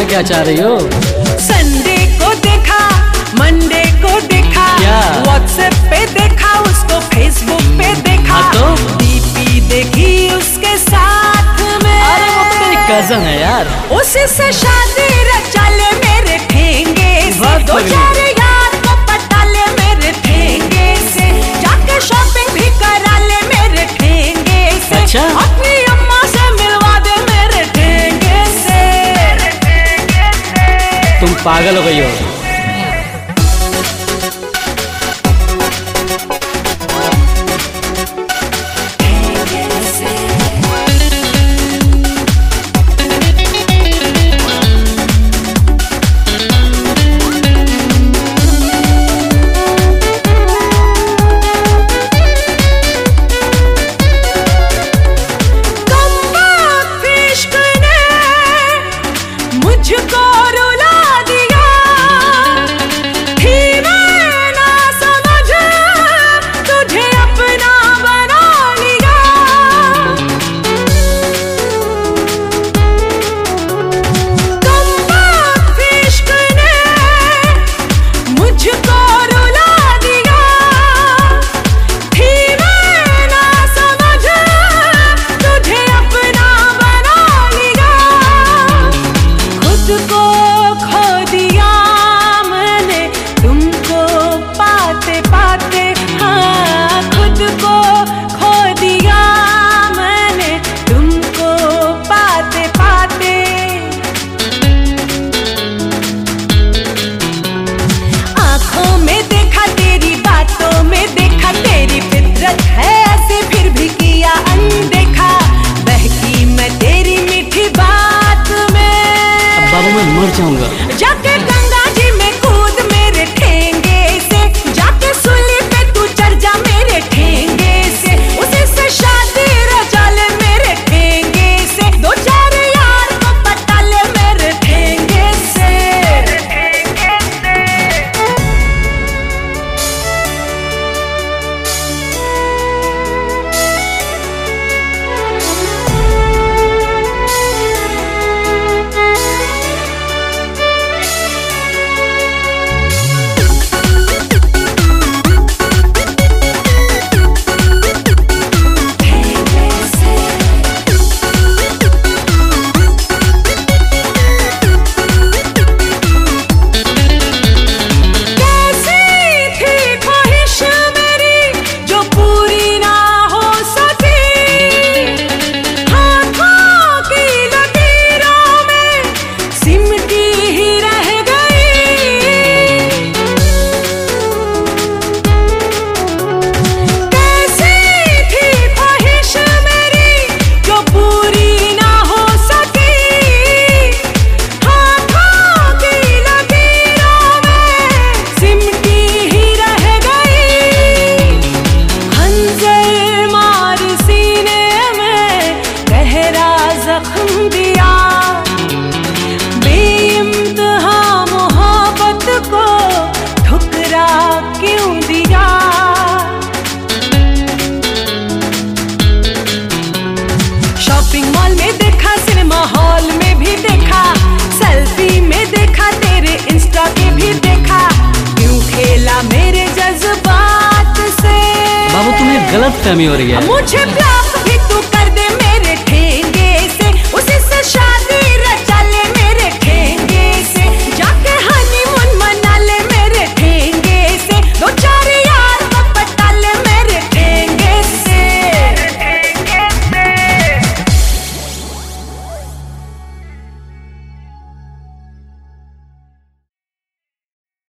क्या चाह रही हो? संडे को देखा, मंडे को देखा, व्हाट्सएप पे देखा, उसको फेसबुक पे देखा, तो डीपी देखी उसके साथ में। अरे वो तो मेरी कजन है यार। उसी से शादी रचा ले मेरे ठेंगे से, दो चार यार को पटा ले मेरे ठेंगे से, जाके शॉपिंग भी करा ले मेरे ठेंगे से। अच्छा? अपनी अम्मा से मिलवा दे मेरे ठेंगे से। तुम पागल हो गई हो। मुझको रुला दिया, थी मैं ना समझ, तुझे अपना बना लिया। कमबख्त इश्क ने मुझको रुला दिया, थी मैं ना समझ, तुझे अपना बना लिया। खुद को खो दिया मैंने तुमको पाते पाते, हाँ खुद को खो दिया मैंने तुमको पाते पाते। आंखों में देखा तेरी, बातों में देखा तेरी, फितरत है ऐसे फिर भी किया अनदेखा। बहकी मैं तेरी मीठी बात में, बाबू मैं मर जाऊंगा। जाके गंगा जी में कूद मेरे ठेंगे से, जाके सूली पे तू चढ़ जा मेरे ठेंगे से। उसी से शादी रचा ले मेरे ठेंगे से, दो चार यार को पटा ले मेरे ठेंगे से। जख्म दिया, बेइंतहा मोहब्बत को ठुकरा क्यों दिया। शॉपिंग मॉल में देखा, सिनेमा हॉल में भी देखा, सेल्फी में देखा, तेरे इंस्टा पे भी देखा। क्यों खेला मेरे जज्बात से? बाबू तुम्हें गलत फहमी हो रही है। मुझे ब्लॉक भी तू कर दे मेरे ठेंगे से, उसी से शादी